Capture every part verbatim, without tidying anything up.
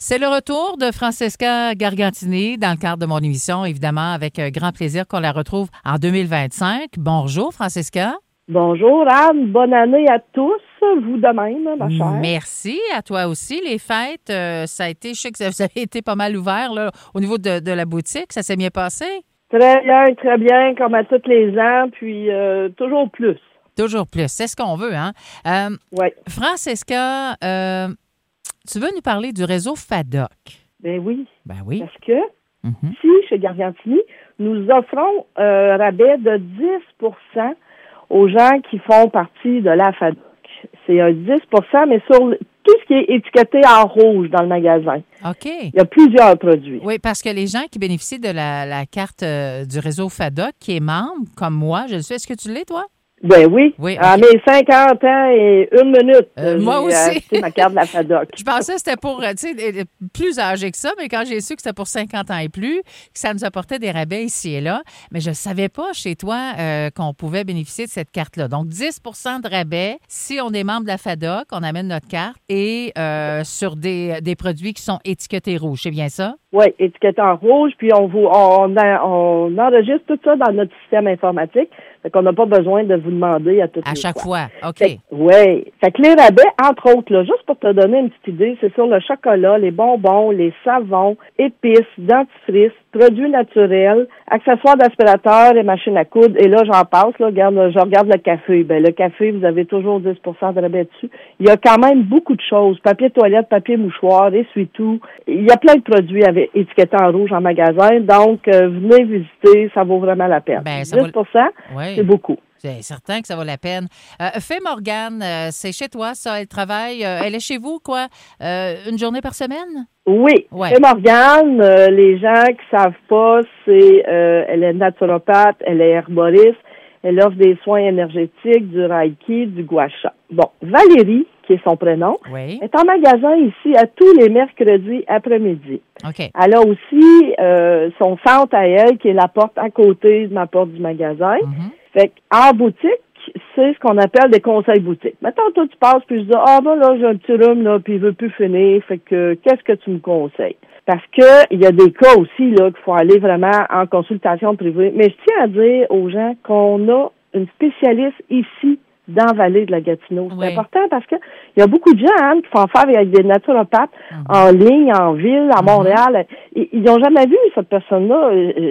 C'est le retour de Francesca Gargantini dans le cadre de mon émission, évidemment, avec grand plaisir qu'on la retrouve en deux mille vingt-cinq. Bonjour, Francesca. Bonjour, Anne. Bonne année à tous. Vous de même, ma chère. Merci à toi aussi. Les fêtes, euh, ça a été, je sais que vous avez été pas mal ouvert là, au niveau de, de la boutique. Ça s'est bien passé? Très bien, très bien, comme à tous les ans, puis euh, toujours plus. Toujours plus. C'est ce qu'on veut, hein? Euh, oui. Francesca, euh, tu veux nous parler du réseau FADOC? Ben oui. Ben oui. Parce que, mm-hmm. ici, chez Gargantini, nous offrons un rabais de dix pour cent aux gens qui font partie de la FADOC. C'est un dix pour cent, mais sur tout ce qui est étiqueté en rouge dans le magasin. OK. Il y a plusieurs produits. Oui, parce que les gens qui bénéficient de la, la carte euh, du réseau FADOC, qui est membre, comme moi, je le sais. Est-ce que tu l'es, toi? Ben oui. Oui, okay. À mes cinquante ans et une minute, euh, moi j'ai aussi. acheté ma carte de la FADOC. Je pensais que c'était pour, tu sais, plus âgé que ça, mais quand j'ai su que c'était pour cinquante ans et plus, que ça nous apportait des rabais ici et là, mais je ne savais pas chez toi euh, qu'on pouvait bénéficier de cette carte-là. Donc, dix pour cent de rabais si on est membre de la FADOC, on amène notre carte et euh, sur des, des produits qui sont étiquetés rouges. C'est bien ça? Oui, étiqueté en rouge, puis on vous on, on enregistre tout ça dans notre système informatique. Fait qu'on n'a pas besoin de vous demander à toutes à les chaque fois. fois, OK. Oui. Fait que les rabais, entre autres, là, juste pour te donner une petite idée, c'est sur le chocolat, les bonbons, les savons, épices, dentifrice, produits naturels, accessoires d'aspirateur et machines à coudre. Et là, j'en passe, là, regarde, je regarde le café. Ben, le café, vous avez toujours dix pour cent de rabais dessus. Il y a quand même beaucoup de choses. Papier toilette, papier mouchoir, essuie-tout. Il y a plein de produits avec étiquetés en rouge en magasin. Donc, euh, venez visiter, ça vaut vraiment la peine. Ben, ça dix pour cent, vaut... oui. C'est beaucoup. C'est certain que ça vaut la peine. Euh, Fée Morgane, euh, c'est chez toi, ça, elle travaille. Euh, elle est chez vous, quoi, euh, une journée par semaine? Oui. Ouais. Fée Morgane, euh, les gens qui savent pas, c'est euh, elle est naturopathe, elle est herboriste, elle offre des soins énergétiques, du reiki, du gua sha. Bon, Valérie, qui est son prénom, oui. est en magasin ici à tous les mercredis après-midi. OK. Elle a aussi euh, son centre à elle, qui est la porte à côté de ma porte du magasin. Mm-hmm. Fait qu'en boutique, c'est ce qu'on appelle des conseils boutiques. Maintenant, toi, tu passes, puis je dis, ah, ben là, j'ai un petit rhume, là, puis il veut plus finir. Fait que, qu'est-ce que tu me conseilles? Parce que, il y a des cas aussi, là, qu'il faut aller vraiment en consultation privée. Mais je tiens à dire aux gens qu'on a une spécialiste ici, dans la vallée de la Gatineau. C'est oui. important parce que il y a beaucoup de gens, hein, qui font affaire avec des naturopathes mm-hmm. en ligne, en ville, à Montréal. Mm-hmm. Ils n'ont jamais vu cette personne-là.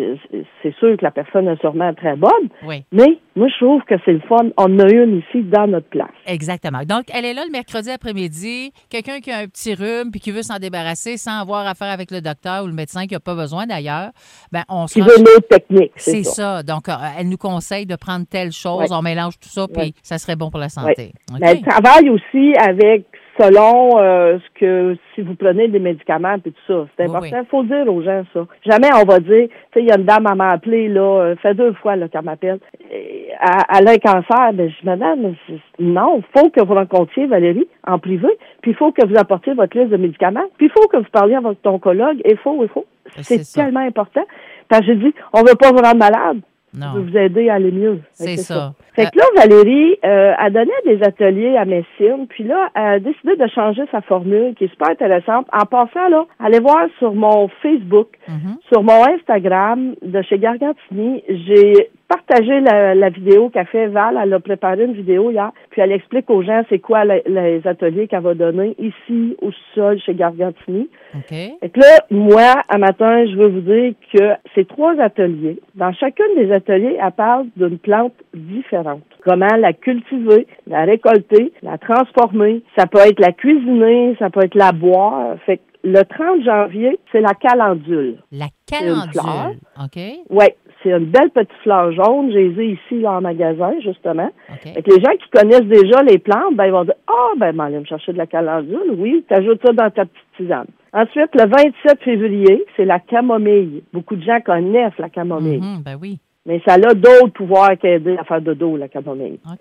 C'est sûr que la personne est sûrement très bonne, oui. mais moi, je trouve que c'est le fun. On en a une ici dans notre place. Exactement. Donc, elle est là le mercredi après-midi. Quelqu'un qui a un petit rhume puis qui veut s'en débarrasser sans avoir affaire avec le docteur ou le médecin qui n'a pas besoin d'ailleurs, ben on se Qui veut l'autre technique. C'est ça. ça. Donc, euh, elle nous conseille de prendre telle chose. Oui. On mélange tout ça puis oui. ça serait bon pour la santé. Oui. Okay. Mais elle travaille aussi avec, selon euh, ce que, si vous prenez des médicaments et tout ça. C'est important. Il oui, oui. faut dire aux gens ça. Jamais on va dire, tu sais, il y a une dame à m'appeler, là, fait deux fois, là, qu'elle m'appelle. Elle a un cancer. Ben, je dis, madame, non, il faut que vous rencontriez Valérie en privé, puis il faut que vous apportiez votre liste de médicaments, puis il faut que vous parliez à votre oncologue. Il faut, il faut. C'est, c'est tellement important. Parce que j'ai dit, on ne veut pas vous rendre malade. Non. Je veux vous aider à aller mieux. C'est, c'est ça. ça. Fait que là, Valérie, euh, elle donnait des ateliers à Messine, puis là, elle a décidé de changer sa formule, qui est super intéressante. En passant, là, allez voir sur mon Facebook, mm-hmm. sur mon Instagram de chez Gargantini, j'ai partagé la, la vidéo qu'a fait Val. Elle a préparé une vidéo hier, puis elle explique aux gens c'est quoi les, les ateliers qu'elle va donner ici, au sol, chez Gargantini. Okay. Fait que là, moi, à matin, je veux vous dire que ces trois ateliers, dans chacun des ateliers, elle parle d'une plante différente. Comment la cultiver, la récolter, la transformer. Ça peut être la cuisiner, ça peut être la boire. Fait que le trente janvier, c'est la calendule. La calendule, OK. Oui, c'est une belle petite fleur jaune. J'ai les ai ici là, en magasin, justement. Okay. Fait que les gens qui connaissent déjà les plantes, ben ils vont dire « Ah, ben, m'en aller me chercher de la calendule. Oui, tu ajoutes ça dans ta petite tisane. » Ensuite, le vingt-sept février, c'est la camomille. Beaucoup de gens connaissent la camomille. Mm-hmm, ben oui. Mais ça a d'autres pouvoirs qu'aider à faire de dos, la camomille. OK.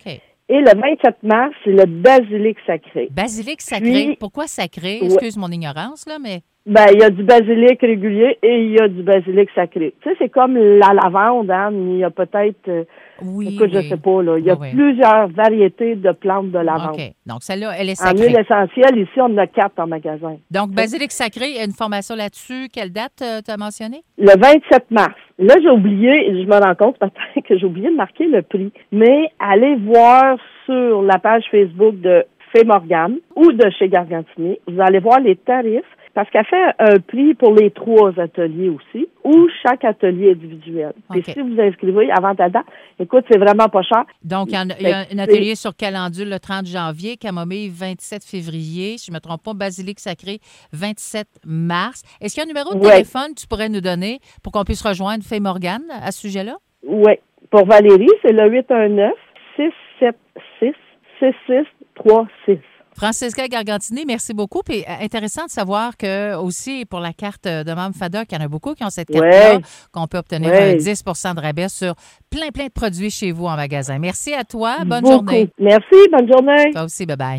Et le vingt-sept mars, c'est le basilic sacré. Basilic sacré. Puis, Pourquoi sacré? ouais. Excuse mon ignorance, là, mais... Ben, il y a du basilic régulier et il y a du basilic sacré. Tu sais, c'est comme la lavande, hein, mais il y a peut-être, euh, Oui, écoute, oui. je sais pas, là, il y a Oui, oui. plusieurs variétés de plantes de lavande. OK. Donc, celle-là, elle est En sacrée. huile essentielle, ici, on en a quatre en magasin. Donc, basilic sacré, il y a une formation là-dessus. Quelle date euh, tu as mentionné? Le vingt-sept mars. Là, j'ai oublié, je me rends compte peut-être que j'ai oublié de marquer le prix, mais allez voir sur la page Facebook de Fée Morgane ou de chez Gargantini. Vous allez voir les tarifs parce qu'elle fait un prix pour les trois ateliers aussi ou chaque atelier individuel. Puis OK. si vous inscrivez avant ta date, écoute, c'est vraiment pas cher. Donc, il y, en a, il y a un atelier sur Calendule le trente janvier, camomille vingt-sept février, si je ne me trompe pas, basilic sacré vingt-sept mars. Est-ce qu'il y a un numéro de Ouais. téléphone que tu pourrais nous donner pour qu'on puisse rejoindre Fée Morgane à ce sujet-là? Oui. Pour Valérie, c'est le huit un neuf, six sept six, six six trois six. Francesca Gargantini, merci beaucoup. Puis euh, intéressant de savoir que aussi pour la carte de membre F A D A, qu'il y en a beaucoup qui ont cette carte-là, Ouais. qu'on peut obtenir Ouais. un dix pour cent de rabais sur plein, plein de produits chez vous en magasin. Merci à toi. Bonne Beaucoup. journée. Merci, bonne journée. Toi aussi, bye-bye.